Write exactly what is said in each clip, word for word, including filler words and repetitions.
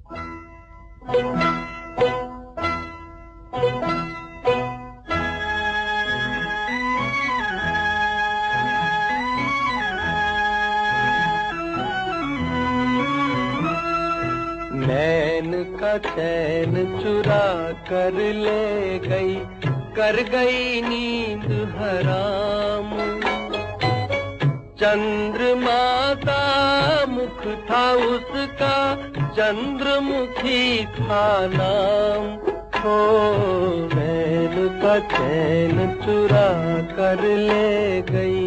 नैन का चैन चुरा कर ले गई, कर गई नींद हराम। चंद्रमा का मुख था उसका, चंद्रमुखी था नाम। हो नैन का चैन चुरा कर ले गई।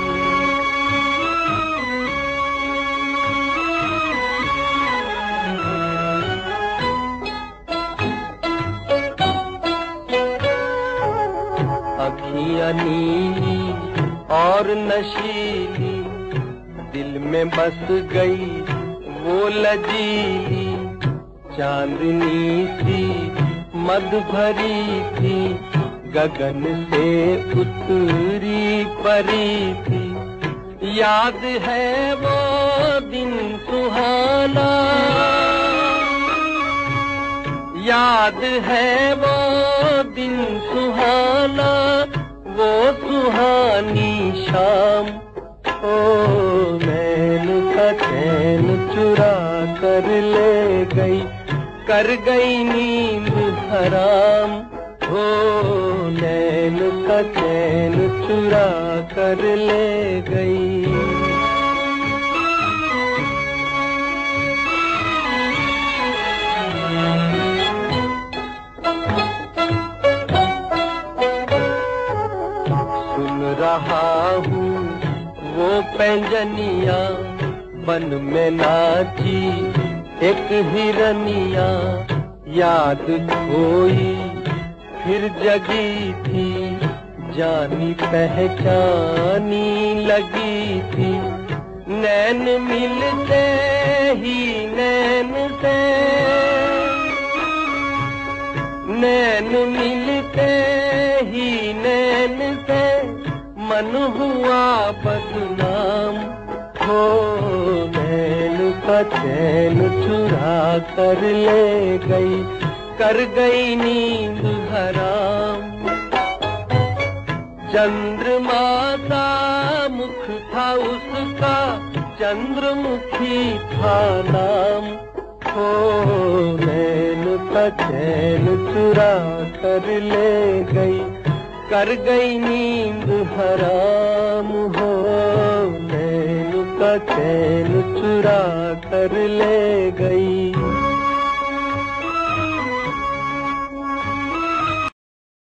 अखियाँ नीली और नशीली, दिल में बस गई वो लजीली। चांदनी सी मद भरी थी, गगन से उतरी परी थी। याद है वो दिन सुहाना, याद है वो दिन सुहाना, वो सुहानी शाम। ओ नैन का चैन चुरा कर ले गई, कर गई नींद हराम। ओ नैन का चैन चुरा कर ले गई। रहा हूँ वो पैंजनिया, बन में नाची एक हिरनिया। याद खोई फिर जगी थी, जानी पहचानी लगी थी। नैन मिलते ही नैन से, नैन मिलते ही नैन से, मन हुआ बदनाम। हो नैन का चैन चुरा कर ले गई, कर गई नींद हराम। चंद्रमा का मुख था उसका, चंद्रमुखी था नाम। हो नैन का चैन चुरा कर ले गई, कर गई नींद हराम। हो नैन का चैन चुरा कर ले गई।